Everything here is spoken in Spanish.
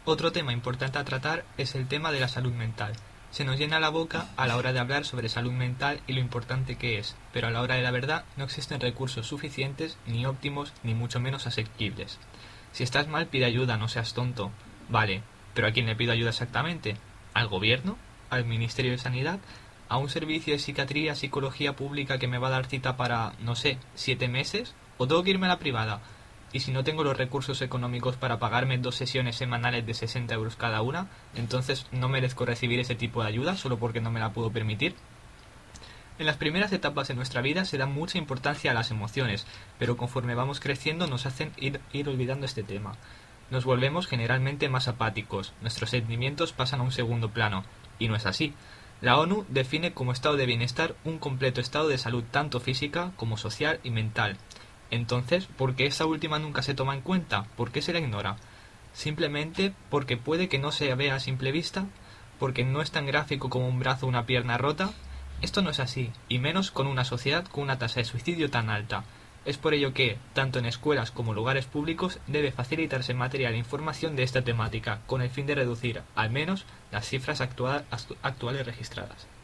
Otro tema importante a tratar es el tema de la salud mental. Se nos llena la boca a la hora de hablar sobre salud mental y lo importante que es, pero a la hora de la verdad no existen recursos suficientes, ni óptimos, ni mucho menos asequibles. Si estás mal, pide ayuda, no seas tonto. Vale, pero ¿a quién le pido ayuda exactamente? ¿Al gobierno? ¿Al Ministerio de Sanidad? ¿A un servicio de psiquiatría, psicología pública que me va a dar cita para, no sé, 7 meses? ¿O tengo que irme a la privada? Y si no tengo los recursos económicos para pagarme 2 sesiones semanales de 60 euros cada una, entonces no merezco recibir ese tipo de ayuda solo porque no me la puedo permitir. En las primeras etapas de nuestra vida se da mucha importancia a las emociones, pero conforme vamos creciendo nos hacen ir olvidando este tema. Nos volvemos generalmente más apáticos, nuestros sentimientos pasan a un segundo plano, y no es así. La ONU define como estado de bienestar un completo estado de salud tanto física como social y mental. Entonces, ¿por qué esa última nunca se toma en cuenta? ¿Por qué se la ignora? Simplemente porque puede que no se vea a simple vista, porque no es tan gráfico como un brazo o una pierna rota. Esto no es así, y menos con una sociedad con una tasa de suicidio tan alta. Es por ello que, tanto en escuelas como lugares públicos, debe facilitarse material e información de esta temática, con el fin de reducir, al menos, las cifras actuales registradas.